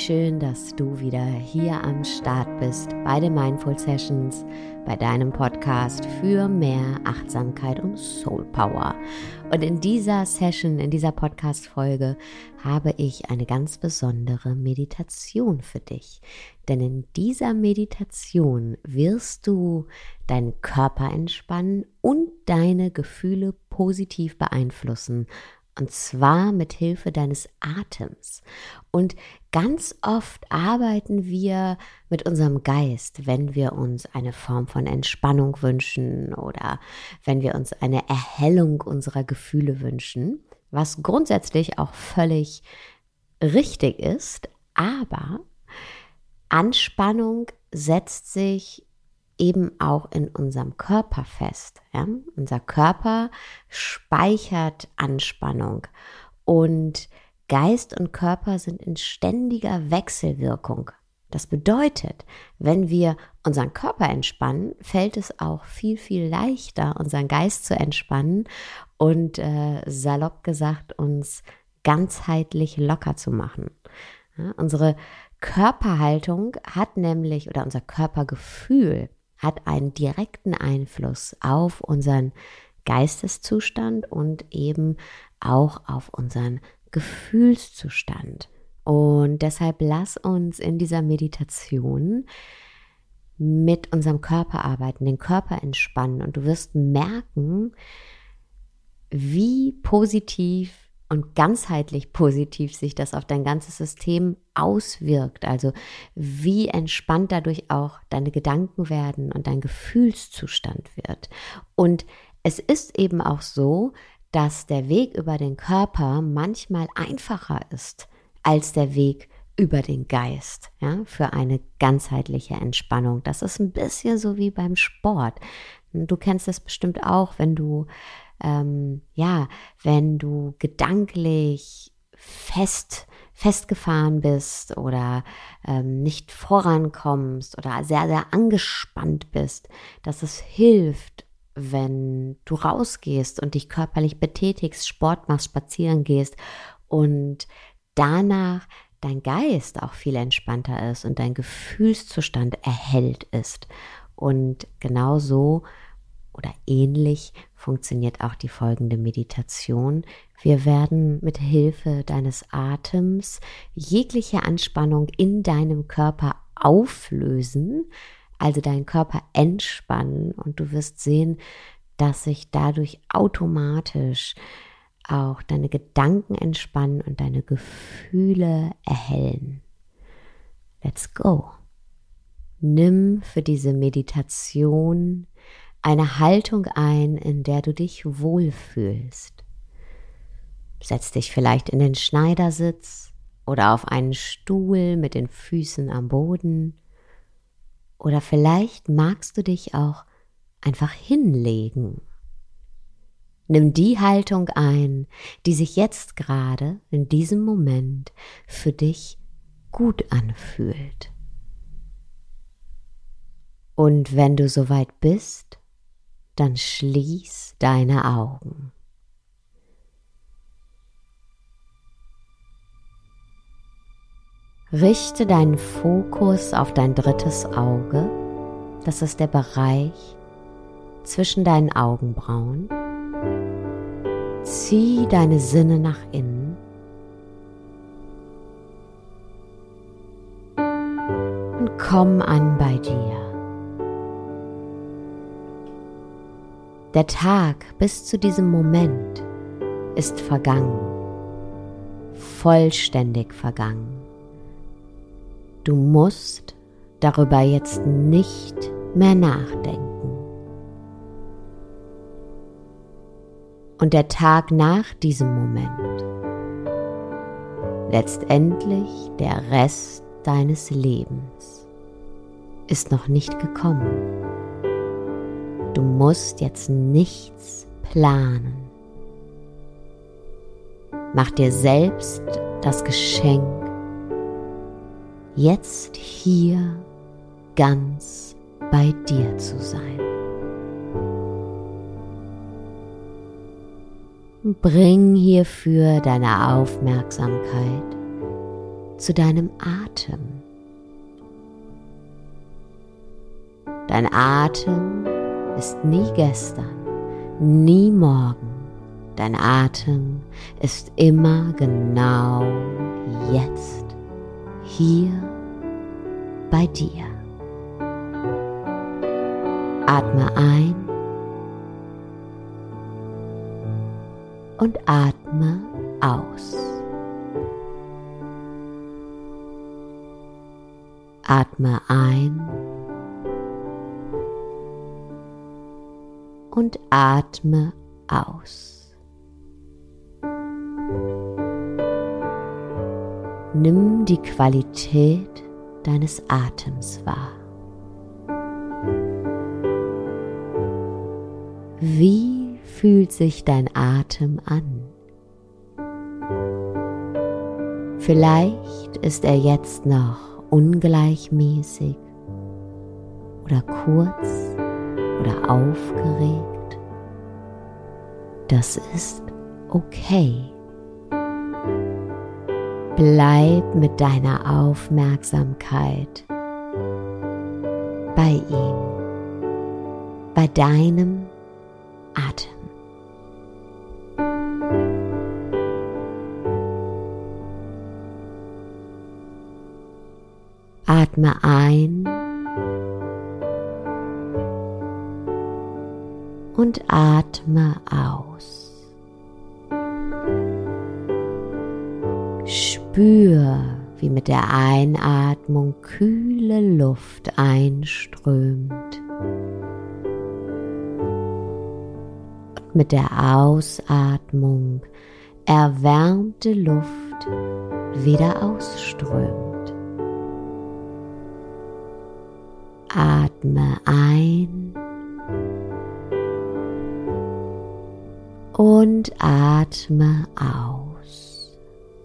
schön, dass du wieder hier am Start bist bei den Mindful Sessions, bei deinem Podcast für mehr Achtsamkeit und Soul Power. Und in dieser Session, in dieser Podcast-Folge habe ich eine ganz besondere Meditation für dich. Denn in dieser Meditation wirst du deinen Körper entspannen und deine Gefühle positiv beeinflussen. Und zwar mit Hilfe deines Atems. Und ganz oft arbeiten wir mit unserem Geist, wenn wir uns eine Form von Entspannung wünschen oder wenn wir uns eine Erhellung unserer Gefühle wünschen, was grundsätzlich auch völlig richtig ist, aber Anspannung setzt sich eben auch in unserem Körper fest. Ja? Unser Körper speichert Anspannung und Geist und Körper sind in ständiger Wechselwirkung. Das bedeutet, wenn wir unseren Körper entspannen, fällt es auch viel, viel leichter, unseren Geist zu entspannen und salopp gesagt, uns ganzheitlich locker zu machen. Ja? Unsere Körperhaltung hat nämlich, oder unser Körpergefühl hat einen direkten Einfluss auf unseren Geisteszustand und eben auch auf unseren Gefühlszustand. Und deshalb lass uns in dieser Meditation mit unserem Körper arbeiten, den Körper entspannen und du wirst merken, wie positiv und ganzheitlich positiv sich das auf dein ganzes System auswirkt. Also wie entspannt dadurch auch deine Gedanken werden und dein Gefühlszustand wird. Und es ist eben auch so, dass der Weg über den Körper manchmal einfacher ist als der Weg über den Geist, ja, für eine ganzheitliche Entspannung. Das ist ein bisschen so wie beim Sport. Du kennst das bestimmt auch, wenn du wenn du gedanklich festgefahren bist oder nicht vorankommst oder sehr, sehr angespannt bist, dass es hilft, wenn du rausgehst und dich körperlich betätigst, Sport machst, spazieren gehst und danach dein Geist auch viel entspannter ist und dein Gefühlszustand erhellt ist. Und genauso oder ähnlich funktioniert auch die folgende Meditation. Wir werden mit Hilfe deines Atems jegliche Anspannung in deinem Körper auflösen, also deinen Körper entspannen und du wirst sehen, dass sich dadurch automatisch auch deine Gedanken entspannen und deine Gefühle erhellen. Let's go. Nimm für diese Meditation eine Haltung ein, in der du dich wohlfühlst. Setz dich vielleicht in den Schneidersitz oder auf einen Stuhl mit den Füßen am Boden. Oder vielleicht magst du dich auch einfach hinlegen. Nimm die Haltung ein, die sich jetzt gerade in diesem Moment für dich gut anfühlt. Und wenn du soweit bist, dann schließ deine Augen. Richte deinen Fokus auf dein drittes Auge. Das ist der Bereich zwischen deinen Augenbrauen. Zieh deine Sinne nach innen und komm an bei dir. Der Tag bis zu diesem Moment ist vergangen, vollständig vergangen. Du musst darüber jetzt nicht mehr nachdenken. Und der Tag nach diesem Moment, letztendlich der Rest deines Lebens, ist noch nicht gekommen. Du musst jetzt nichts planen. Mach dir selbst das Geschenk, jetzt hier ganz bei dir zu sein. Bring hierfür deine Aufmerksamkeit zu deinem Atem. Dein Atem ist nie gestern, nie morgen. Dein Atem ist immer genau jetzt, hier bei dir. Atme ein und atme aus. Atme ein und atme aus. Nimm die Qualität deines Atems wahr. Wie fühlt sich dein Atem an? Vielleicht ist er jetzt noch ungleichmäßig oder kurz oder aufgeregt. Das ist okay. Bleib mit deiner Aufmerksamkeit bei ihm, bei deinem Atem. Atme ein und atme aus. Spür, wie mit der Einatmung kühle Luft einströmt und mit der Ausatmung erwärmte Luft wieder ausströmt. Atme ein und atme aus.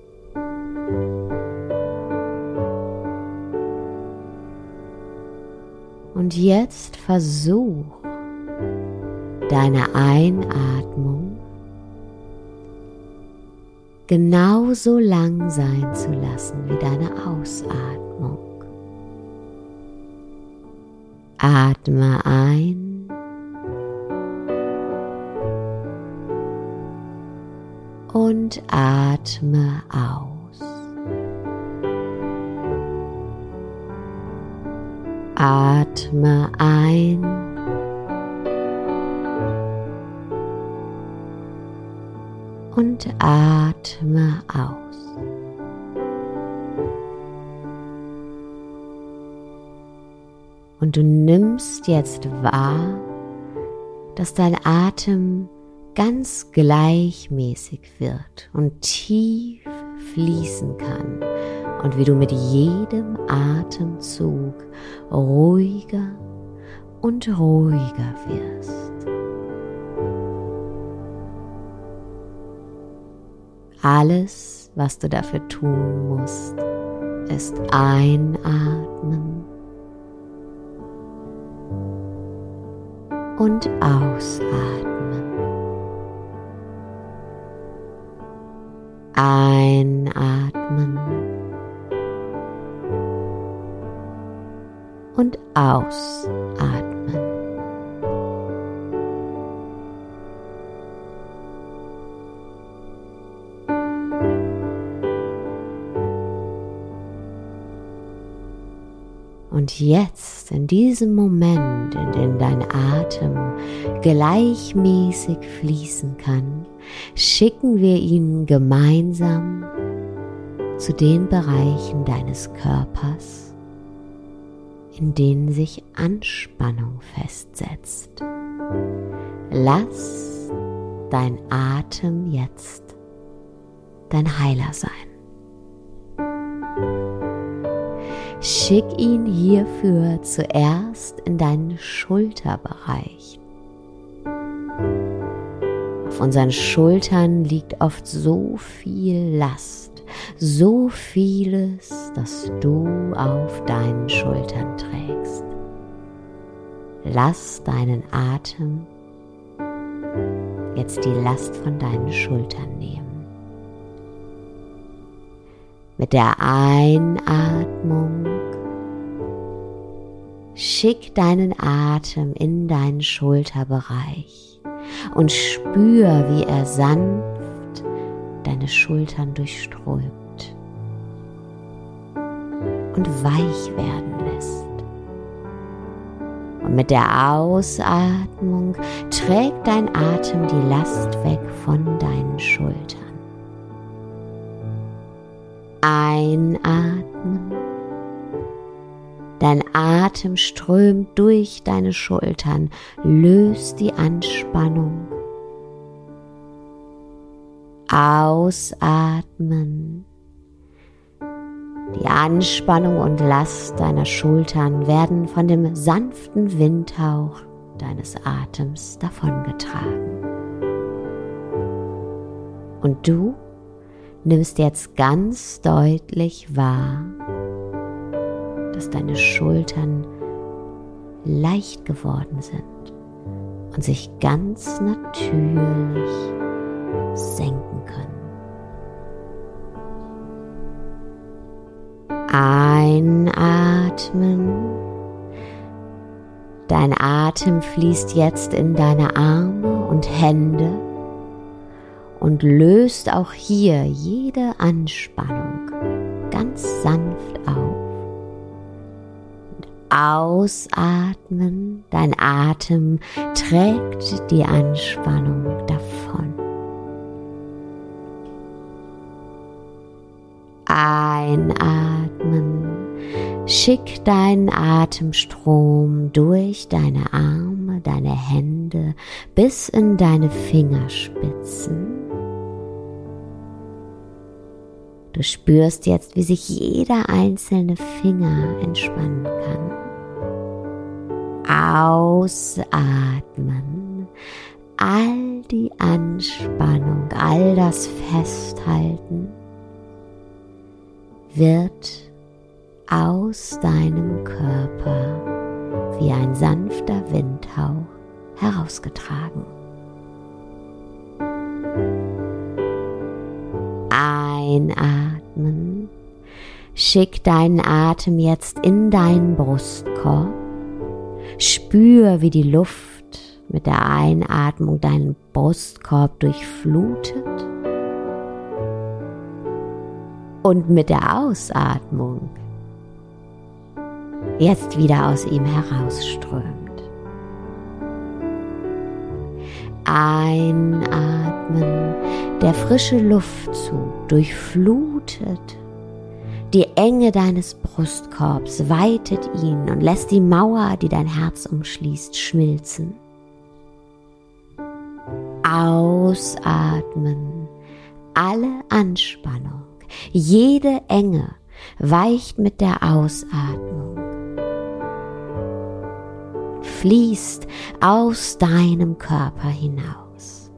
Und jetzt versuch, deine Einatmung genauso lang sein zu lassen wie deine Ausatmung. Atme ein und atme aus. Atme ein und atme aus. Und du nimmst jetzt wahr, dass dein Atem ganz gleichmäßig wird und tief fließen kann und wie du mit jedem Atemzug ruhiger und ruhiger wirst. Alles, was du dafür tun musst, ist einatmen und ausatmen. Einatmen und ausatmen. Und jetzt, in diesem Moment, in dem dein Atem gleichmäßig fließen kann, schicken wir ihn gemeinsam zu den Bereichen deines Körpers, in denen sich Anspannung festsetzt. Lass dein Atem jetzt dein Heiler sein. Schick ihn hierfür zuerst in deinen Schulterbereich. Auf unseren Schultern liegt oft so viel Last, so vieles, das du auf deinen Schultern trägst. Lass deinen Atem jetzt die Last von deinen Schultern nehmen. Mit der Einatmung schick deinen Atem in deinen Schulterbereich und spür, wie er sanft deine Schultern durchströmt und weich werden lässt. Und mit der Ausatmung trägt dein Atem die Last weg von deinen Schultern. Einatmen. Dein Atem strömt durch deine Schultern, löst die Anspannung. Ausatmen. Die Anspannung und Last deiner Schultern werden von dem sanften Windhauch deines Atems davongetragen. Und du nimmst jetzt ganz deutlich wahr, dass deine Schultern leicht geworden sind und sich ganz natürlich senken können. Einatmen. Dein Atem fließt jetzt in deine Arme und Hände und löst auch hier jede Anspannung ganz sanft auf. Und ausatmen. Dein Atem trägt die Anspannung davon. Einatmen. Schick deinen Atemstrom durch deine Arme, deine Hände bis in deine Fingerspitzen. Du spürst jetzt, wie sich jeder einzelne Finger entspannen kann. Ausatmen. All die Anspannung, all das Festhalten wird aus deinem Körper wie ein sanfter Windhauch herausgetragen. Einatmen. Schick deinen Atem jetzt in deinen Brustkorb. Spür, wie die Luft mit der Einatmung deinen Brustkorb durchflutet und mit der Ausatmung jetzt wieder aus ihm herausströmt. Einatmen, der frische Luftzug durchflutet die Enge deines Brustkorbs, weitet ihn und lässt die Mauer, die dein Herz umschließt, schmilzen. Ausatmen, alle Anspannung, jede Enge weicht mit der Ausatmung, fließt aus deinem Körper hinaus.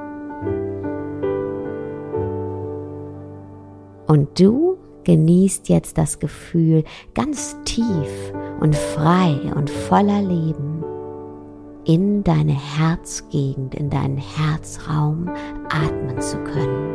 Und du genießt jetzt das Gefühl, ganz tief und frei und voller Leben in deine Herzgegend, in deinen Herzraum atmen zu können.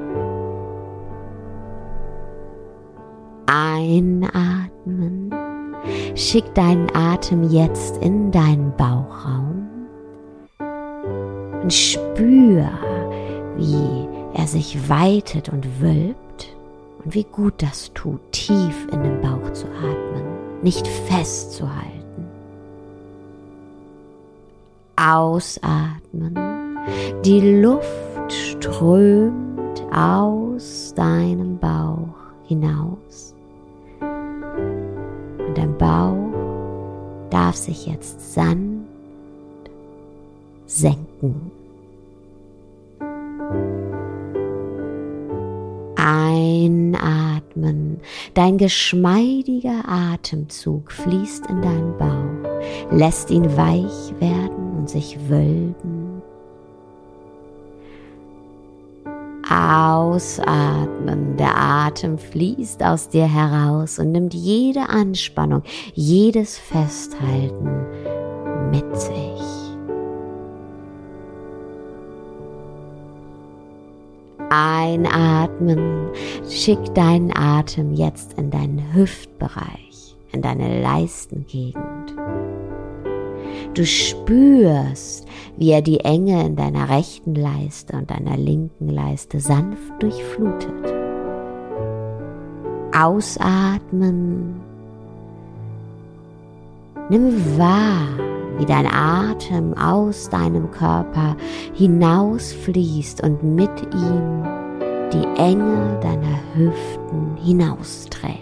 Einatmen. Schick deinen Atem jetzt in deinen Bauchraum und spür, wie er sich weitet und wölbt und wie gut das tut, tief in den Bauch zu atmen, nicht festzuhalten. Ausatmen. Die Luft strömt aus deinem Bauch hinaus. Und dein Bauch darf sich jetzt sanft senken. Einatmen. Dein geschmeidiger Atemzug fließt in deinen Bauch, lässt ihn weich werden und sich wölben. Ausatmen. Der Atem fließt aus dir heraus und nimmt jede Anspannung, jedes Festhalten mit sich. Einatmen, schick deinen Atem jetzt in deinen Hüftbereich, in deine Leistengegend. Du spürst, wie er die Enge in deiner rechten Leiste und deiner linken Leiste sanft durchflutet. Ausatmen. Nimm wahr, wie dein Atem aus deinem Körper hinausfließt und mit ihm die Enge deiner Hüften hinausträgt.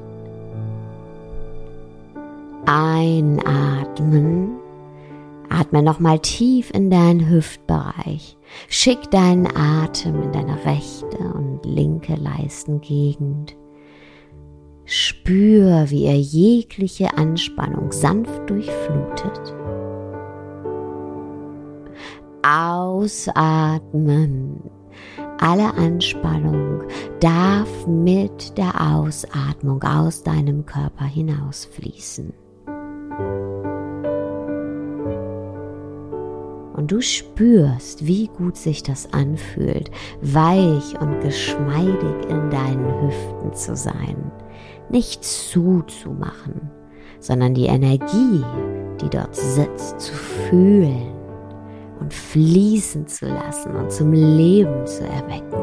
Einatmen. Atme nochmal tief in deinen Hüftbereich. Schick deinen Atem in deine rechte und linke Leistengegend. Spür, wie er jegliche Anspannung sanft durchflutet. Ausatmen. Alle Anspannung darf mit der Ausatmung aus deinem Körper hinausfließen. Und du spürst, wie gut sich das anfühlt, weich und geschmeidig in deinen Hüften zu sein. Nicht zuzumachen, sondern die Energie, die dort sitzt, zu fühlen und fließen zu lassen und zum Leben zu erwecken.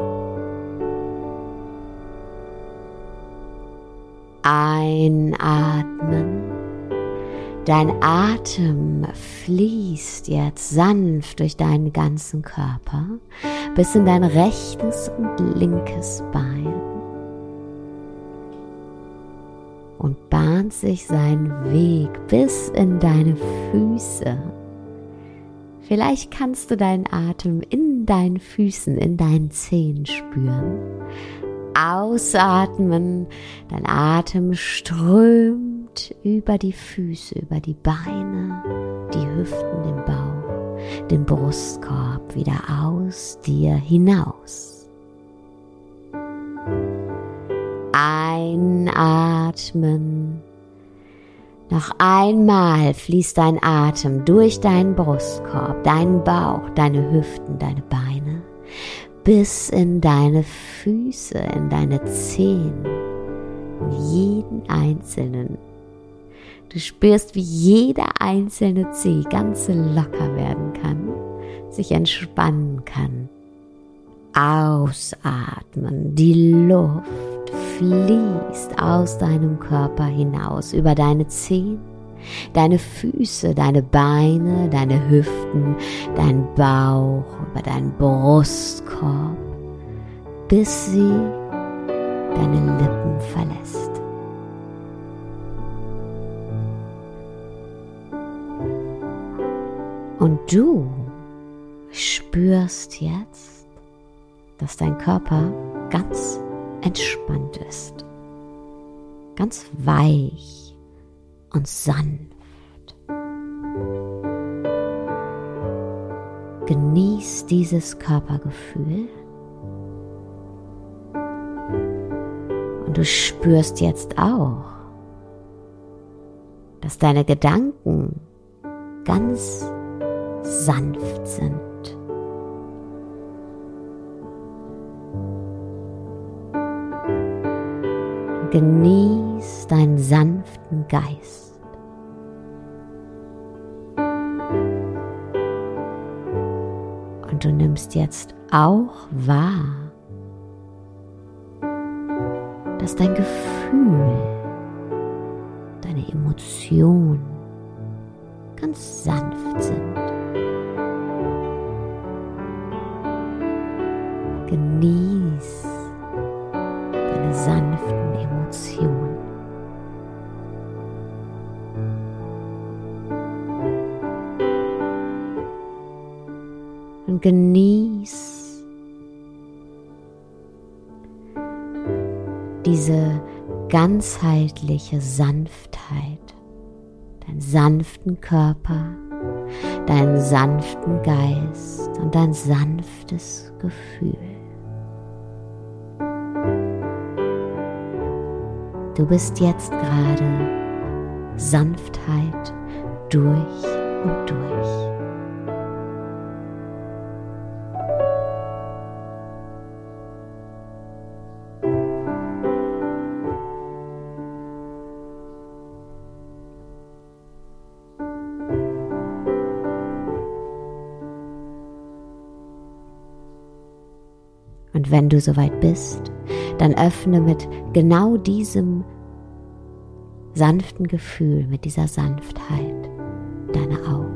Einatmen. Dein Atem fließt jetzt sanft durch deinen ganzen Körper bis in dein rechtes und linkes Bein und bahnt sich seinen Weg bis in deine Füße. Vielleicht kannst du deinen Atem in deinen Füßen, in deinen Zehen spüren. Ausatmen, dein Atem strömt über die Füße, über die Beine, die Hüften, den Bauch, den Brustkorb wieder aus dir hinaus. Einatmen. Noch einmal fließt dein Atem durch deinen Brustkorb, deinen Bauch, deine Hüften, deine Beine, bis in deine Füße, in deine Zehen, in jeden einzelnen. Du spürst, wie jeder einzelne Zeh ganz locker werden kann, sich entspannen kann. Ausatmen, die Luft fließt aus deinem Körper hinaus, über deine Zehen, deine Füße, deine Beine, deine Hüften, dein Bauch, über deinen Brustkorb, bis sie deine Lippen verlässt. Und du spürst jetzt, dass dein Körper ganz entspannt ist, ganz weich und sanft. Genieß dieses Körpergefühl und du spürst jetzt auch, dass deine Gedanken ganz sanft sind. Genieß deinen sanften Geist. Und du nimmst jetzt auch wahr, dass dein Gefühl, deine Emotionen ganz sanft sind. Genieß deine sanften Emotionen. Und genieß diese ganzheitliche Sanftheit, deinen sanften Körper, deinen sanften Geist und dein sanftes Gefühl. Du bist jetzt gerade Sanftheit durch und durch. Und wenn du soweit bist, dann öffne mit genau diesem sanften Gefühl, mit dieser Sanftheit deine Augen.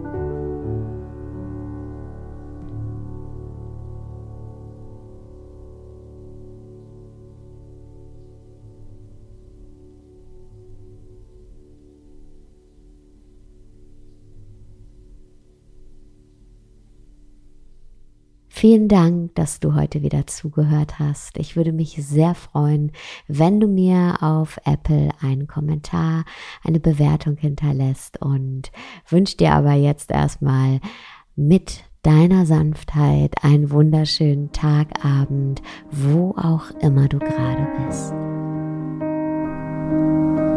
Vielen Dank, dass du heute wieder zugehört hast. Ich würde mich sehr freuen, wenn du mir auf Apple einen Kommentar, eine Bewertung hinterlässt und wünsche dir aber jetzt erstmal mit deiner Sanftheit einen wunderschönen Tag, Abend, wo auch immer du gerade bist.